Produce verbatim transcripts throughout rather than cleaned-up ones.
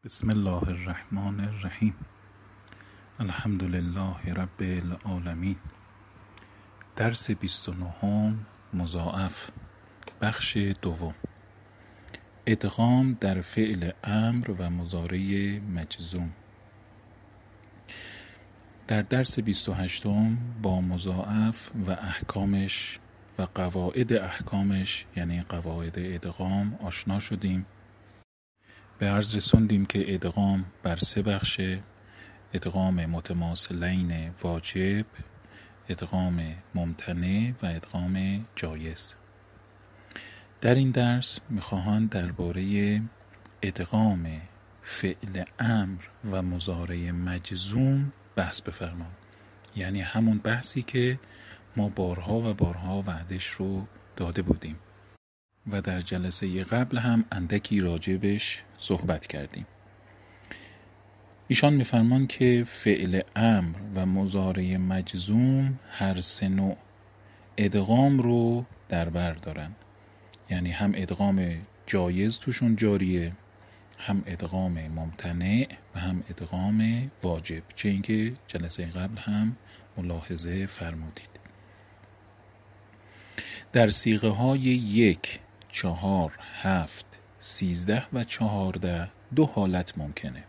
بسم الله الرحمن الرحیم. الحمد لله رب العالمین. درس بیست و نهم مضاعف، بخش دوم. ادغام در فعل امر و مضارع مجزوم. در درس بیست و هشتم با مضاعف و احکامش و قواعد احکامش یعنی قواعد ادغام آشنا شدیم. به عرض رسوندیم که ادغام بر سه بخشه: ادغام متماثلین واجب، ادغام ممتنع و ادغام جایز. در این درس میخواهند درباره ادغام فعل امر و مضارع مجزوم بحث بفرمایند، یعنی همون بحثی که ما بارها و بارها وعدش رو داده بودیم و در جلسه قبل هم اندکی راجبش صحبت کردیم. ایشان میفرمان که فعل امر و مضارع مجزوم هر سه نوع ادغام رو در بر دارن، یعنی هم ادغام جایز توشون جاریه، هم ادغام ممتنع و هم ادغام واجب، چه اینکه جلسه قبل هم ملاحظه فرمودید. در صیغه های یک، چهار، هفت، سیزده و چهارده دو حالت ممکنه.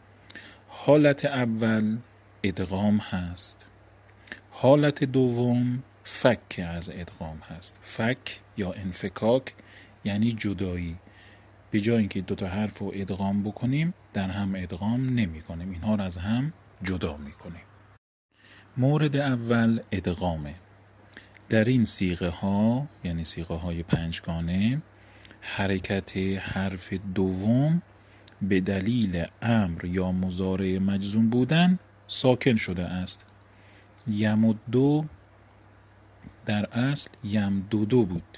حالت اول ادغام هست، حالت دوم فک از ادغام هست. فک یا انفکاک یعنی جدایی، به جای اینکه دو تا حرف رو ادغام بکنیم در هم ادغام نمی کنیم، اینها رو از هم جدا می کنیم. مورد اول ادغامه. در این صیغه ها یعنی صیغه های پنجگانه حرکت حرف دوم به دلیل امر یا مضارع مجزوم بودن ساکن شده است. یمدو در اصل یمدودو بود.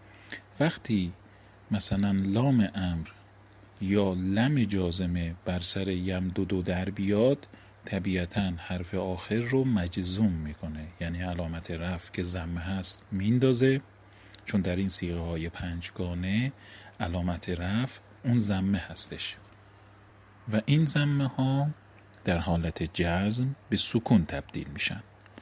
وقتی مثلا لام امر یا لم جازمه بر سر یمدودو در بیاد، طبیعتاً حرف آخر رو مجزوم میکنه، یعنی علامت رفع که ضمه هست میندازه، چون در این صیغه های پنجگانه علامت رفع اون ضمه هستش و این ضمه ها در حالت جزم به سکون تبدیل میشن.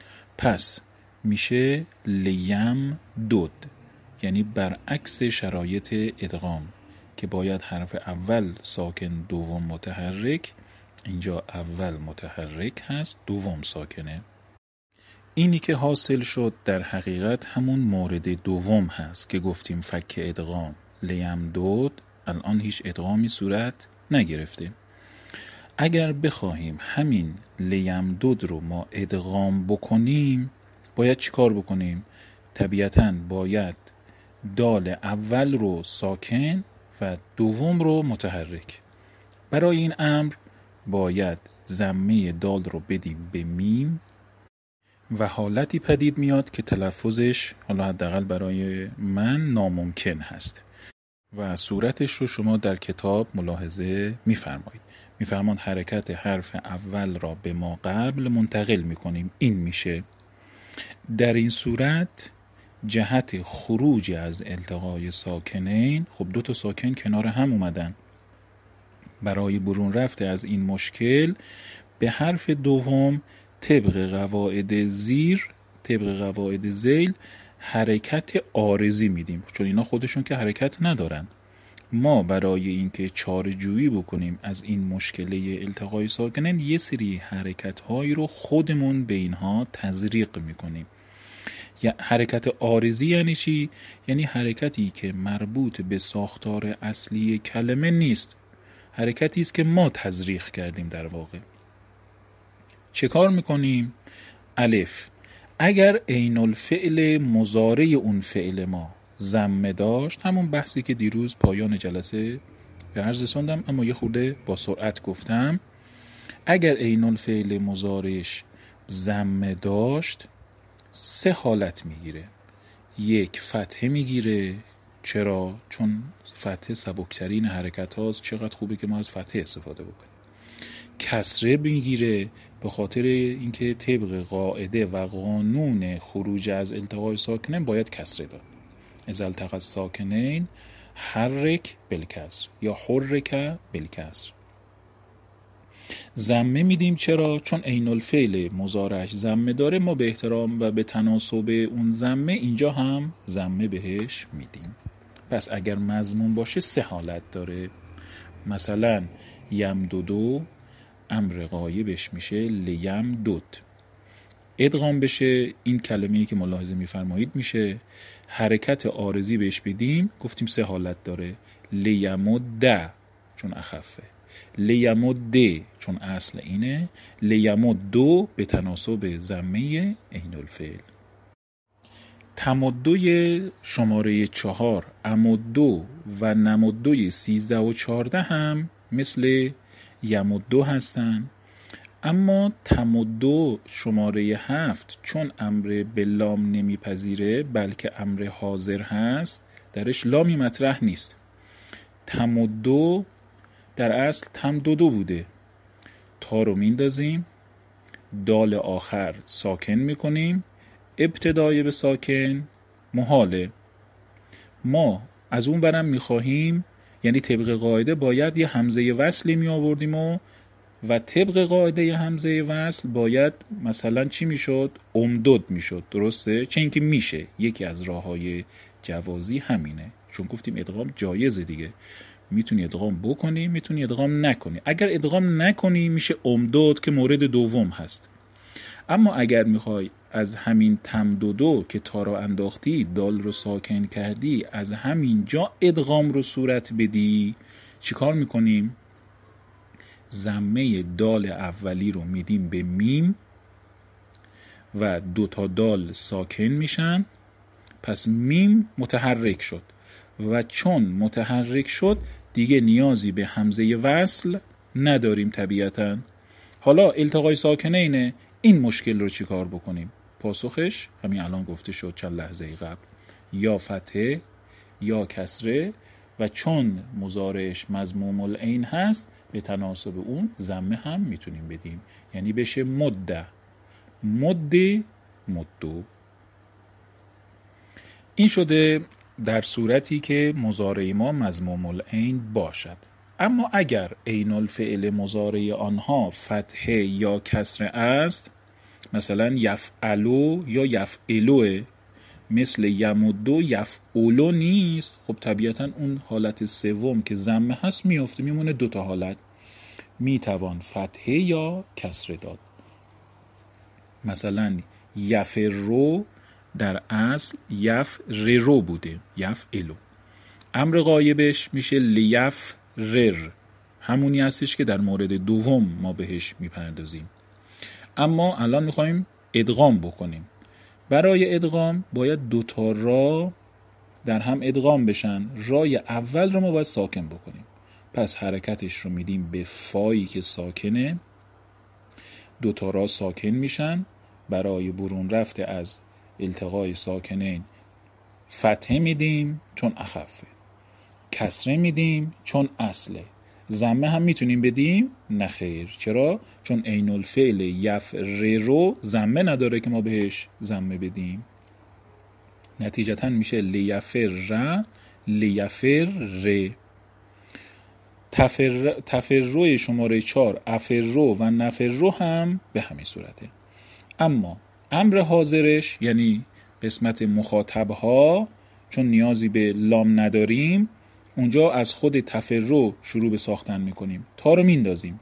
پس میشه لیم دود، یعنی برعکس شرایط ادغام که باید حرف اول ساکن دوم متحرک، اینجا اول متحرک هست دوم ساکنه. اینی که حاصل شد در حقیقت همون مورد دوم هست که گفتیم فک ادغام لیم دود. الان هیچ ادغامی صورت نگرفته. اگر بخواهیم همین لیم دود رو ما ادغام بکنیم باید چی کار بکنیم؟ طبیعتاً باید دال اول رو ساکن و دوم رو متحرک. برای این امر باید ضمه دال رو بدیم به میم و حالتی پدید میاد که تلفظش حالا حداقل برای من ناممکن هست و صورتش رو شما در کتاب ملاحظه میفرمایید. میفرمان حرکت حرف اول را به ما قبل منتقل میکنیم، این میشه. در این صورت جهت خروج از التقای ساکنین، خب دو تا ساکن کنار هم اومدن، برای برون رفته از این مشکل به حرف دوم طبق قواعد زیر طبق قواعد ذیل حرکت عارضی میدیم، چون اینا خودشون که حرکت ندارن. ما برای اینکه چاره جویی بکنیم از این مشکله التقای ساکنین یه سری حرکت هایی رو خودمون به اینها تزریق میکنیم. یا حرکت عارضی یعنی چی؟ یعنی حرکتی که مربوط به ساختار اصلی کلمه نیست، حرکتی است که ما تزریق کردیم. در واقع چه کار میکنیم؟ الف، اگر عین الفعل مضارع اون فعل ما ضمه داشت، همون بحثی که دیروز پایان جلسه به عرض رسوندم اما یه خورده با سرعت گفتم، اگر عین الفعل مضارعش ضمه داشت سه حالت میگیره. یک، فتحه میگیره. چرا؟ چون فتحه سبکترین حرکت هاست، چقدر خوبه که ما از فتحه استفاده بکنیم. کسره میگیره به خاطر اینکه طبق قاعده و قانون خروج از التقای ساکنین باید کسره داد. اذا التقى الساکنین حرک بالکسر یا حرک بالکسر. ضمه میدیم چرا؟ چون عین الفعل مضارعش ضمه داره، ما به احترام و به تناسب اون ضمه اینجا هم ضمه بهش میدیم. پس اگر مضمون باشه سه حالت داره. مثلا یم دودو امر غایبش میشه لیم دود. ادغام بشه این کلمه‌ای که ملاحظه میفرمایید میشه حرکت عارضی بهش بدیم، گفتیم سه حالت داره. لیمد چون اخفه، لیمد چون اصل اینه، لیمد دو به تناسب ضمه عین الفعل. تمدوی شماره چهار، امدو و نمدوی سیزده و چارده هم مثل یمدو هستن، اما تمدو شماره هفت چون امر به لام نمیپذیره بلکه امر حاضر هست، درش لامی مطرح نیست. تمدو در اصل تمدودو بوده، تا رو میندازیم، دال آخر ساکن میکنیم، ابتدای به ساکن محاله. ما از اون برم میخواهیم، یعنی طبق قاعده باید یه همزه وصلی می آوردیم و و طبق قاعده ی همزه وصل باید مثلا چی میشد؟ امدود میشد، درسته؟ چه اینکه میشه، یکی از راههای جوازی همینه، چون گفتیم ادغام جایزه دیگه، میتونی ادغام بکنی میتونی ادغام نکنی. اگر ادغام نکنی میشه امدود که مورد دوم هست. اما اگر میخوای از همین تمدودو که تا رو انداختی دال رو ساکن کردی از همین جا ادغام رو صورت بدی، چیکار میکنیم؟ ضمه دال اولی رو میدیم به میم و دو تا دال ساکن میشن، پس میم متحرک شد و چون متحرک شد دیگه نیازی به همزه وصل نداریم طبیعتاً. حالا التقای ساکنینه، این مشکل رو چی کار بکنیم؟ پاسخش همین الان گفته شد چند لحظه قبل، یا فتحه یا کسره، و چون مضارعش مضموم العین هست به تناسب اون ضمه هم میتونیم بدیم، یعنی بشه مده مده مدو. این شده در صورتی که مضارع ما مضموم العین باشد. اما اگر عین الفعل مضارع آنها فتحه یا کسره است، مثلا یفعلو یا یفعلوه، مثل یمدو یفعلو نیست، خب طبیعتا اون حالت سوم که ضمه هست میفته، میمونه دو تا حالت، میتوان فتحه یا کسره داد. مثلا یفرو در اصل یفررو بوده، یفعلو، امر غایبش میشه لیفرر، همونی هستش که در مورد دوم ما بهش میپردازیم. اما الان میخوایم ادغام بکنیم. برای ادغام باید دوتا را در هم ادغام بشن. رای اول رو ما باید ساکن بکنیم، پس حرکتش رو میدیم به فایی که ساکنه، دوتا را ساکن میشن. برای برون رفته از التقای ساکنین فتحه میدیم چون اخفه، کسره میدیم چون اصله. ضمه هم میتونیم بدیم؟ نه خیر. چرا؟ چون عین الفعل یفررو ضمه نداره که ما بهش ضمه بدیم. نتیجتا میشه لیفر لیفر. تفر تفرو شماره چار افرو و نفرو هم به همین صورته. اما امر حاضرش یعنی قسمت مخاطبها، چون نیازی به لام نداریم، اونجا از خود تفرو شروع به ساختن میکنیم، تا رو میندازیم،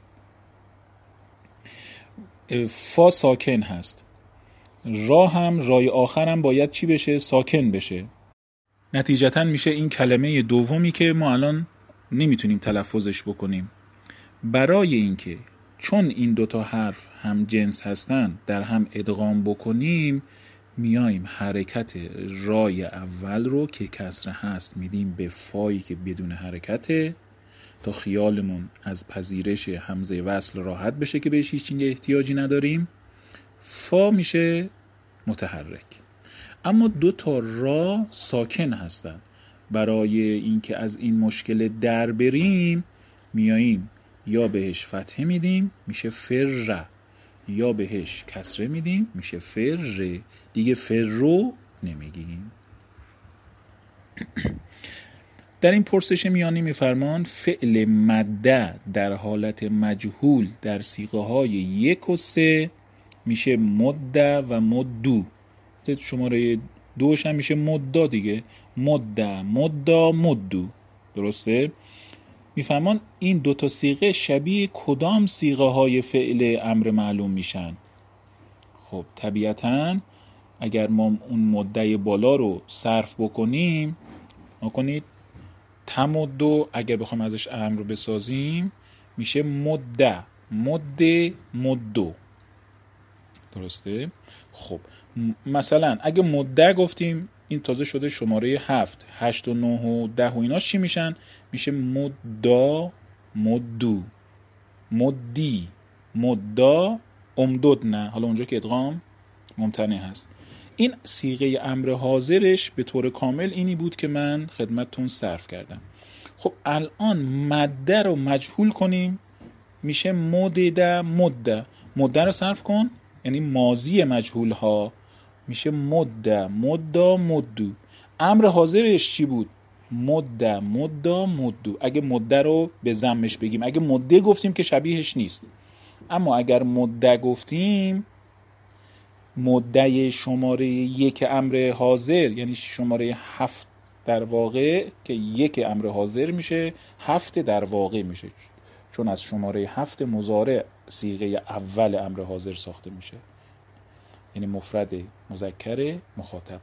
فا ساکن هست، را هم رای آخر هم باید چی بشه؟ ساکن بشه. نتیجتا میشه این کلمه دومی که ما الان نمیتونیم تلفظش بکنیم. برای اینکه چون این دوتا حرف هم جنس هستن در هم ادغام بکنیم، میایم حرکت رای اول رو که کسره هست میدیم به فایی که بدون حرکته، تا خیالمون از پذیرش همزه وصل راحت بشه که بهش هیچ احتیاجی نداریم. فا میشه متحرک. اما دو تا را ساکن هستن. برای اینکه از این مشکل در بریم میاییم یا بهش فتحه میدیم میشه فر، یا بهش کسره میدیم میشه فر، دیگه فرو نمیگیم. در این پرسش میانی میفرمان فعل مده در حالت مجهول در صیغه های یک و سه میشه مده و مدو. شماره دوش هم میشه مدا دیگه، مده مدا مدو. درسته؟ میفرمان این دوتا صیغه شبیه کدام صیغه های فعل امر معلوم میشن؟ خب طبیعتاً اگر ما اون مده بالا رو صرف بکنیم، ما کنید تمدو، اگر بخوام ازش امر بسازیم میشه مده مده مدو. درسته؟ خب مثلا اگه مده گفتیم این تازه شده شماره هفت، هشت و نه و ده و ایناش چی میشن؟ میشه مدا مدو مدی مدا امدد. نه حالا اونجا که ادغام ممتنع هست. این صیغه امر حاضرش به طور کامل اینی بود که من خدمتتون صرف کردم. خب الان مده رو مجهول کنیم، میشه مدده مده. مده رو صرف کن یعنی ماضی مجهول ها، میشه مده مدا مدو. امر حاضرش چی بود؟ مده مدا مدو. اگه مده رو به ضمش بگیم، اگه مده گفتیم که شبیهش نیست، اما اگر مده گفتیم مده شماره یک امر حاضر یعنی شماره هفت در واقع که یک امر حاضر میشه، هفت در واقع میشه، چون از شماره هفت مضارع صیغه اول امر حاضر ساخته میشه، یعنی مفرد مذکر مخاطب.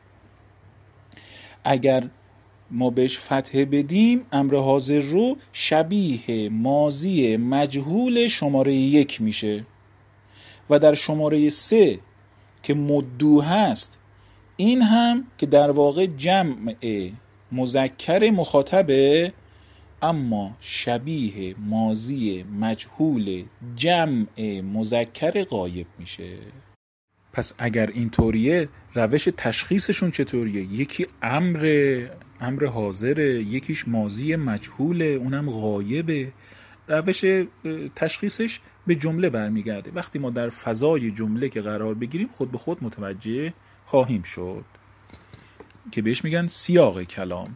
اگر ما بهش فتحه بدیم امر حاضر رو شبیه ماضی مجهول شماره یک میشه. و در شماره سه که مدو هست، این هم که در واقع جمع مذکر مخاطبه، اما شبیه ماضی مجهول جمع مذکر غایب میشه. پس اگر این طوریه روش تشخیصشون چطوریه؟ یکی امر امر حاضره، یکیش ماضی مجهوله اونم غایبه. روش تشخیصش به جمله برمیگرده. وقتی ما در فضای جمله که قرار بگیریم خود به خود متوجه خواهیم شد که بهش میگن سیاق کلام.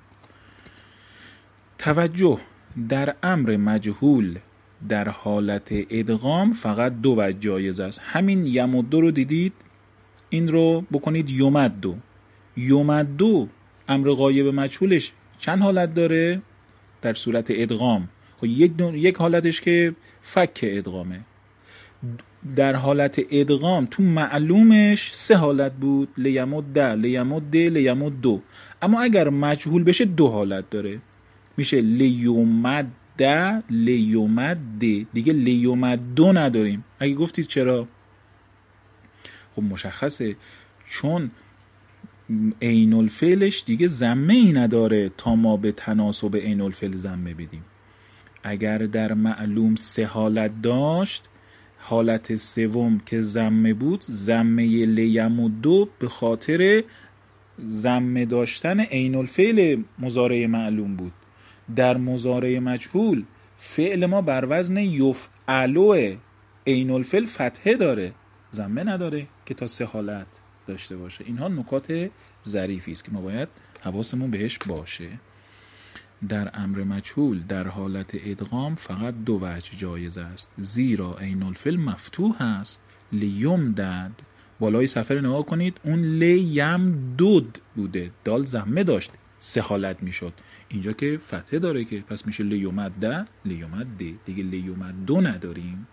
توجه، در امر مجهول در حالت ادغام فقط دو وجه جایز است. همین یمدو رو دیدید، این رو بکنید یمدو. یمدو امر غایب مجهولش چند حالت داره؟ در صورت ادغام خب یک, یک حالتش که فک ادغامه. در حالت ادغام تو معلومش سه حالت بود، لیمد لیمد لیمدو. اما اگر مجهول بشه دو حالت داره، میشه لیومد لیومد دیگه لیومدو نداریم. اگه گفتید چرا؟ خب مشخصه، چون عین الفعلش دیگه ضمه ای نداره تا ما به تناسب عین الفعل ضمه بدیم. اگر در معلوم سه حالت داشت، حالت سوم که ضمه بود، ضمه لیمدو به خاطر ضمه داشتن عین الفعل مضارع معلوم بود. در مضارع مجهول فعل ما بر وزن یفعلو، عین الفعل فتحه داره، ضمه نداره که تا سه حالت داشته باشه. اینها نکات ظریفی است که ما باید حواسمون بهش باشه. در امر مجهول در حالت ادغام فقط دو وجه جایز است، زیرا عین الفعل مفتوح است. لیمدد، بالای صفحه نگاه کنید، اون لیمدد بوده، دال ضمه داشت، سه حالت میشد. اینجا که فتحه داره که پس میشه لیومد لیومد دیگه لیومدو نداریم.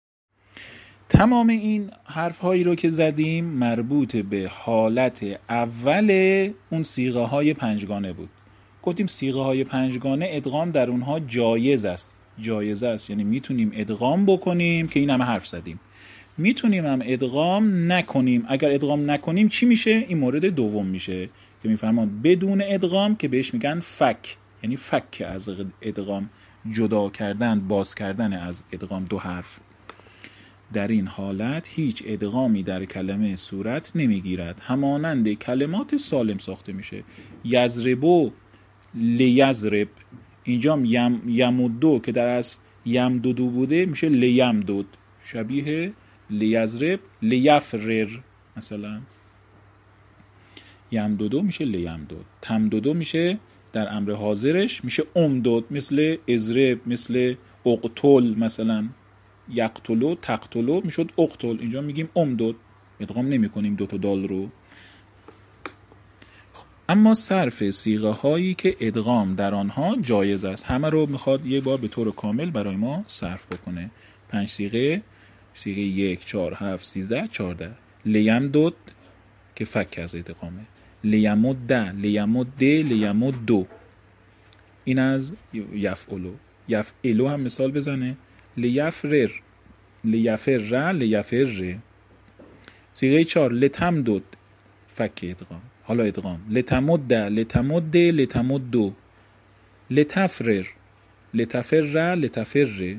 تمام این حرف هایی رو که زدیم مربوط به حالت اول اون صیغه های پنجگانه بود. گفتیم صیغه های پنجگانه ادغام در اونها جایز است. جایز است یعنی میتونیم ادغام بکنیم که این همه حرف زدیم، میتونیم هم ادغام نکنیم. اگر ادغام نکنیم چی میشه؟ این مورد دوم میشه که میفرمان بدون ادغام که بهش میگن فک، یعنی فک از ادغام، جدا کردن، باز کردن از ادغام دو حرف. در این حالت هیچ ادغامی در کلمه صورت نمیگیرد، همانند کلمات سالم ساخته میشه. یضربو لیضرب، اینجا یم یمدو که در اصل یمددو بوده میشه لیمدد، شبیه لیضرب لیفرر. مثلا یمددو میشه لیمدد، تمددو میشه در امر حاضرش میشه امداد، مثل ازرب، مثل اقتل، مثلا یقتلو تقتلو میشد اقتل، اینجا میگیم امداد، ادغام نمی کنیم دوتا دال رو. اما صرف صیغه هایی که ادغام در آنها جایز است، همه رو میخواد یه بار به طور کامل برای ما صرف بکنه. پنج صیغه، صیغه یک، چهار، هفت، سیزده، چارده. لیم دود که فک از ادغامه، لیمود ده، لیمود ده، لیمود دو، این از یفعلو. یفعلو هم مثال بزنه، لیفرر، لیفر، لیفر. صیغه چهار، لتم دود فک ادغام، حالا ادغام، لتمود ده، لتمود ده، لتمود دو، لتفرر، لتفر، لتفر.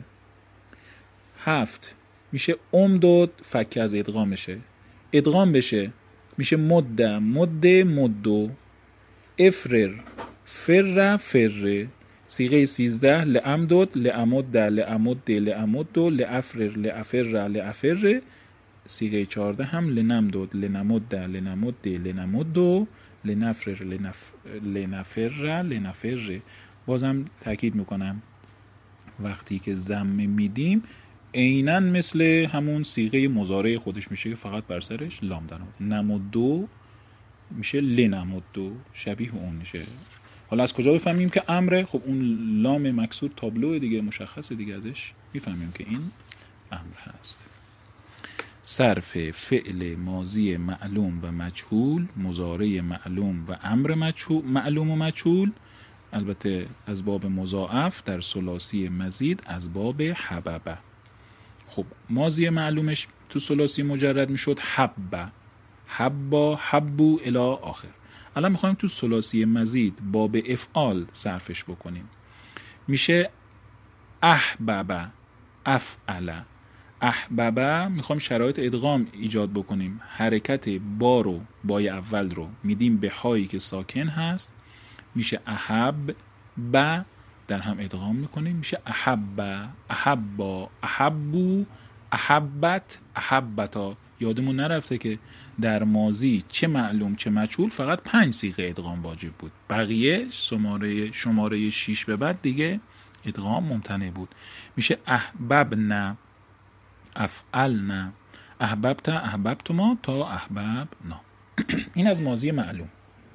هفت میشه امداد فک از ادغامشه، ادغام بشه میشه مده، مده، مدو، افرر، فر، فر. صیغه سیزده، لامدد، لامد، لامد، لامد، لافرر، لافر، لافر. صیغه چهارده هم لنمدد، لنمد، لنمد، لنمد، لنفرر، لنف... لنفر، لنفر. بازم تاکید میکنم وقتی که ضم میدیم عیناً مثل همون صیغه مضارع خودش میشه که فقط بر سرش لام در اومده. نمدو میشه لنمدو، شبیه اون میشه. حالا از کجا بفهمیم که امره؟ خب اون لام مکسور تابلو دیگه، مشخصه دیگه، ازش میفهمیم که این امر هست. صرف فعل ماضی معلوم و مجهول، مضارع معلوم و امر مجهول، معلوم و مجهول، البته از باب مضاعف، در ثلاثی مزید از باب حببه. خب ماضی معلومش تو ثلاثی مجرد میشد حبه، حبا، حبو الی آخر. الان میخوایم تو ثلاثی مزید باب افعال صرفش بکنیم، میشه احببه، افعله. احببه میخوایم شرایط ادغام ایجاد بکنیم، حرکت با رو، بای اول رو میدیم به هایی که ساکن هست، میشه احب با، در هم ادغام میکنیم میشه احب، احبا، احبو، احبت، احبتا. یادمون نرفته که در ماضی چه معلوم چه مجهول فقط پنج صیغه ادغام واجب بود، بقیه شماره شماره شش به بعد دیگه ادغام ممتنع بود. میشه احببنا، افعلنا، احببت، احببتما، تا احببنا. این از ماضی معلوم.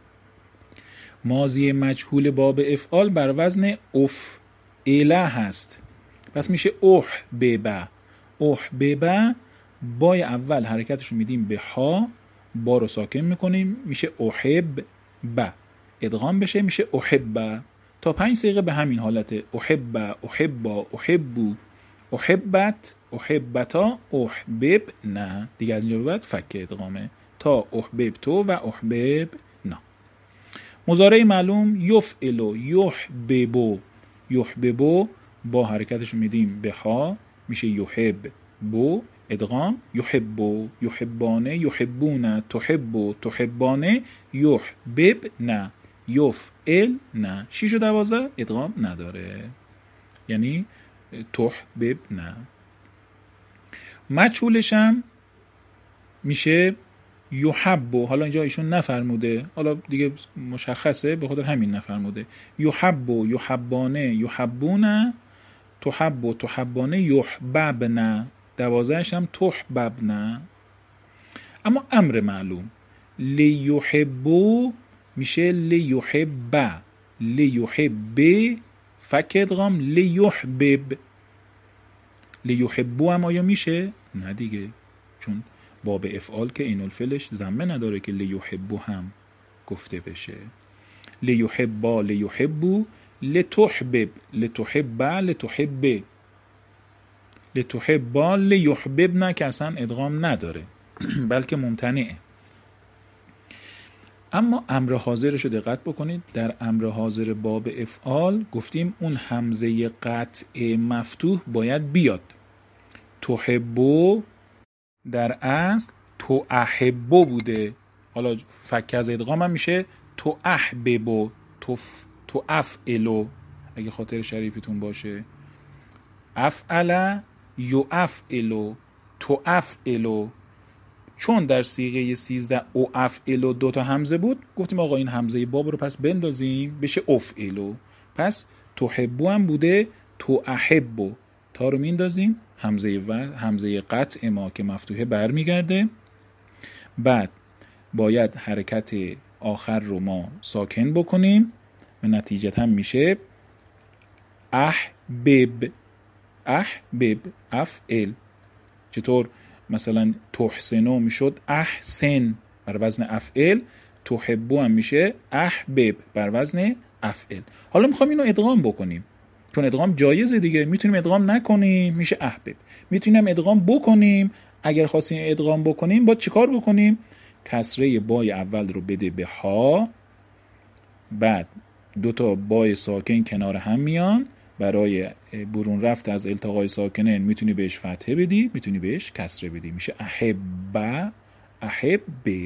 ماضی مجهول باب افعال بر وزن افعله هست، پس میشه احببه، احببه. بای اول حرکتش رو میدیم به ها، با رو ساکن میکنیم میشه احب با، ادغام بشه میشه احبه. تا پنج صیغه به همین حالته، احبه، احبا، احبو، احبت، احبتا، احبب نه دیگه، از اینجا به بعد فک ادغامه تا احبب تو و احبب نه. مضارع معلوم یفعلو، یحببو، یحببو با حرکتش میدیم به ها میشه یحب بو، ادغام یحبو، یحبانه، یحبونه، تحبو، تحبانه، یحبب نه، یفعل نه. شیش و دوازه ادغام نداره، یعنی تحبب نه. مجهولش هم میشه یحبو، حالا اینجا ایشون نفرموده، حالا دیگه مشخصه به خاطر همین نفرموده. یحبو، یحبانه، یحبونه، تحبو، تحبانه، یحببنه. دوازهش هم تحببنه. اما امر معلوم لیحبو میشه لیحبه، لیحبه فک ادغام، لیحبب. لیحبو هم آیا میشه؟ نه دیگه، چون باب افعال که این الفعلش ضمه نداره که لیحبو هم گفته بشه. لیحبا، لیحبو، لتحبب، لتحبه، لتحبه، لتحبا، لیحببنا که اصلا ادغام نداره بلکه ممتنعه. اما امر حاضرش رو دقت بکنید، در امر حاضر باب افعال گفتیم اون همزه قطع مفتوح باید بیاد. تحبو در اصل تو احبو بوده، حالا فک از ادغام هم میشه تو احببو، تو افعلو اگه خاطر شریفتون باشه، افعل یو افعلو، تو افعلو. چون در صیغه سیزده او افعلو دو تا همزه بود، گفتیم آقا این همزه باب رو پس بندازیم بشه افعلو. پس تحبو هم بوده تو احبو، تا رو میندازیم همزه و همزه قطع ما که مفتوحه برمیگرده. بعد باید حرکت آخر رو ما ساکن بکنیم و نتیجت هم میشه احبب. احبب افعل. چطور؟ مثلا تحسنو میشد احسن بر وزن افعل، تحبو هم میشه احبب بر وزن افعل. حالا میخوام اینو ادغام بکنیم، چون ادغام جایزه دیگه، میتونیم ادغام نکنیم میشه احبب، میتونیم ادغام بکنیم. اگر خواستیم ادغام بکنیم با چیکار بکنیم؟ کسره بای اول رو بده به ها، بعد دو تا بای ساکن کنار هم میان، برای برون رفت از التقای ساکنین میتونی بهش فتحه بدی، میتونی بهش کسره بدی، میشه احبه احب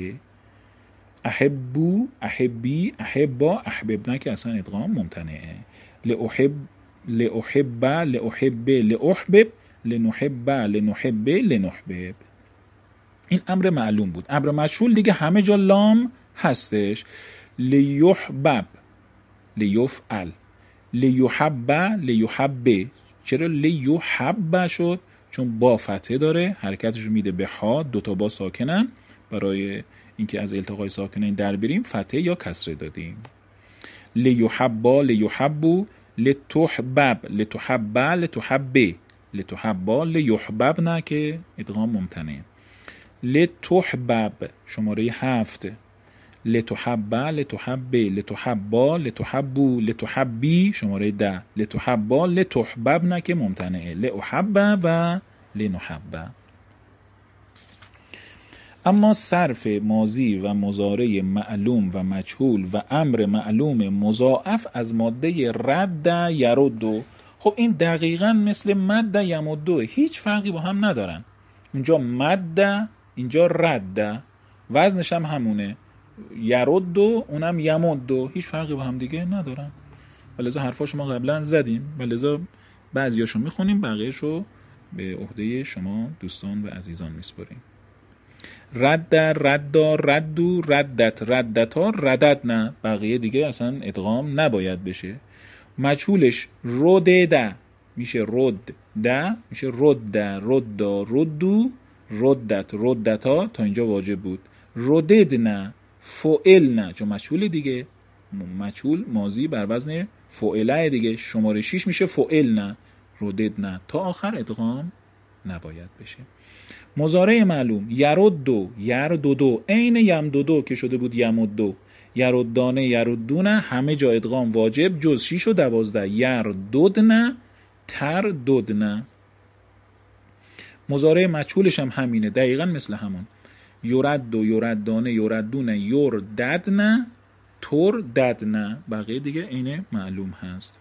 احبو احبی احبا احببنا که اصلا ادغام ممتنعه. لأحب لأحب لأحب لأحبب لنحب لنحب لنحبب. این امر معلوم بود. امر مجهول دیگه همه جا لام هستش. لیحبب لیفعل لیحب لیحب. چرا لیحب شد؟ چون با فتحه داره، حرکتش رو میده به ها، دوتا با ساکنن، برای اینکه از التقای ساکنین در بریم فتحه یا کسره دادیم. لیحبا لیحبو لتحبب لتحب لتحب لتحبا لیحبب نه که ادغام ممتنع. لتحبب شماره هفت. لتحب لتحب لتحبا لتحبو لتحبی شماره ده. لتحبا لتحبب نه که ممتنعه. لأحب و لنحب. اما صرف ماضی و مضارع معلوم و مجهول و امر معلوم مضاعف از ماده رد یرد، خب این دقیقاً مثل مد یمد، هیچ فرقی با هم ندارن. اونجا مد، اینجا رد، وزنش هم همونه. یرد اونم یمد، هیچ فرقی با هم دیگه ندارن. ولذا حرفاشو ما قبلا زدیم، ولذا بعضیاشو میخونیم، بقیه‌شو به عهده شما دوستان و عزیزان میسپاریم. رد رد ردو ردت ردتا ردت نه، بقیه دیگه اصلا ادغام نباید بشه. مجهولش رد ده میشه رد ده میشه رد رد ردو ردت ردتا، تا اینجا واجب بود. ردد نه فعل نه، چون مجهول دیگه، مجهول ماضی بر وزن فعله دیگه، شماره شیش میشه فعل نه ردد نه، تا آخر ادغام نباید بشه. مضارع معلوم یردو یرددو عین یمددو که شده بود یمدو. یردانه یردونه همه جا ادغام واجب جز شیش و دوازده. یرددنه ترددنه. مضارع مجهولش هم همینه، دقیقا مثل همون. یردو یردانه یردونه یرددنه ترددنه، بقیه دیگه عین معلوم هست.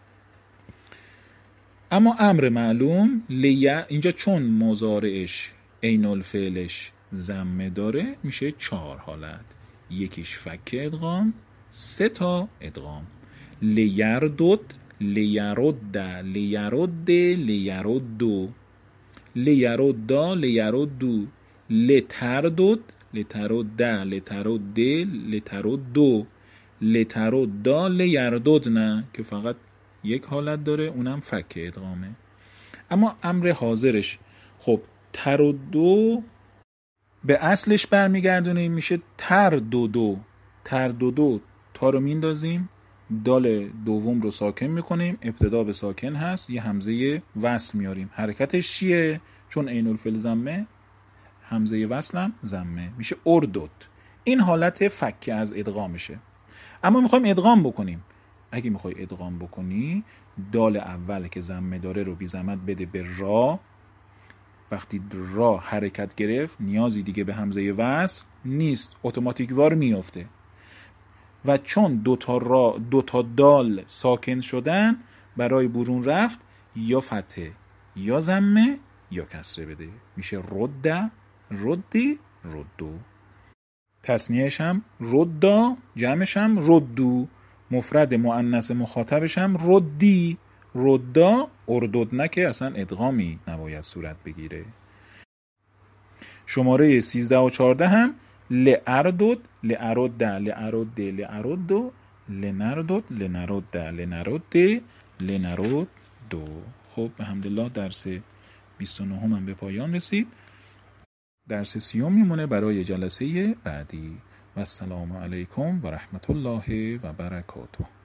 اما امر معلوم لیا اینجا چون مضارعش عین الفعلش ضمه داره میشه چهار حالت. یکیش فک ادغام، سه تا ادغام. لیردد لیرد لیرد لیردو لیردا لیردو لتردد لترد لترد لتردو لتردا لیرددنه که فقط یک حالت داره، اونم فک ادغامه. اما امر حاضرش خب تردو به اصلش برمیگردونه، میشه ترددو. ترددو تا رو میندازیم، دال دوم رو ساکن میکنیم، ابتدا به ساکن هست، یه همزه وصل میاریم. حرکتش چیه؟ چون عین الفعل ضمه، همزه وصلم ضمه، میشه اردد. این حالت فک از ادغامشه. اما میخوایم ادغام بکنیم. اگه میخوای ادغام بکنی، دال اول که ضمه داره رو بی زحمت بده به را. وقتی را حرکت گرفت نیازی دیگه به همزه وصل نیست، اتوماتیک وار میافته. و چون دو تا را دو تا دال ساکن شدن، برای برون رفت یا فتحه یا ضمه یا کسره بده، میشه رد ردی ردو. تثنیه‌اش هم ردا، جمعش هم ردو، مفرد مؤنث مخاطبش هم ردی ردا ارددنه که اصلا ادغامی نباید صورت بگیره. شماره سیزده و چهارده هم لأردد لأرد لأرد لأرد لنردد لنرد لنرد لنرد دو. خب به حمدالله درس بیست و نه هم به پایان رسید. درس سیوم میمونه برای جلسه بعدی. و السلام علیکم و رحمت الله و برکاته.